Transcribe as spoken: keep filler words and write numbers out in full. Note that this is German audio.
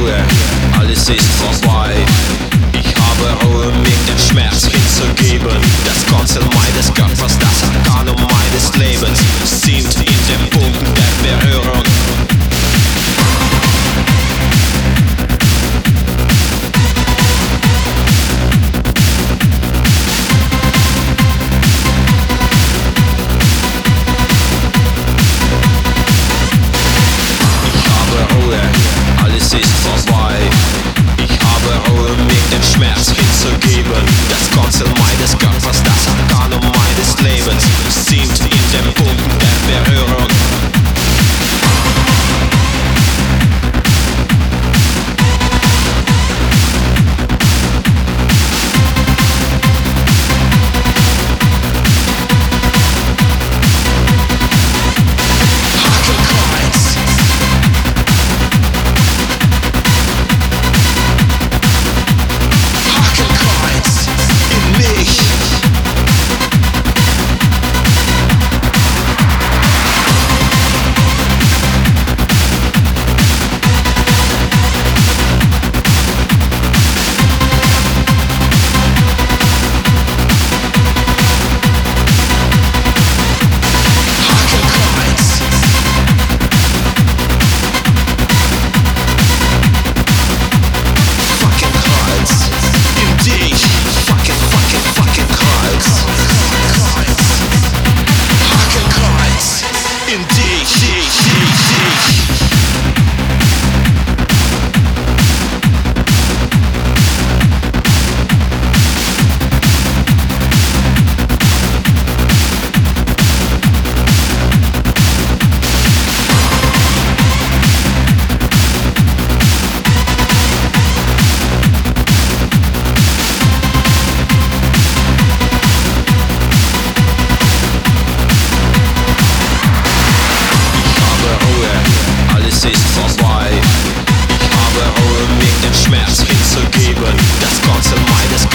Ruhe, alles ist vorbei. Ich habe Ruhe, mir den Schmerz hinzugeben. Das Konzert meines Körpers, das Organ meines Lebens sind in den Punkten der Berührung. Alles ist vorbei. Ich habe Ruhe, mir den Schmerz hinzugeben. Das Konzert meines Körpers, das Organ meines Lebens sind in den Punkten der Berührung. Alles ist vorbei. Ich habe Ruhe, mir den Schmerz hinzugeben. Das Konzert meines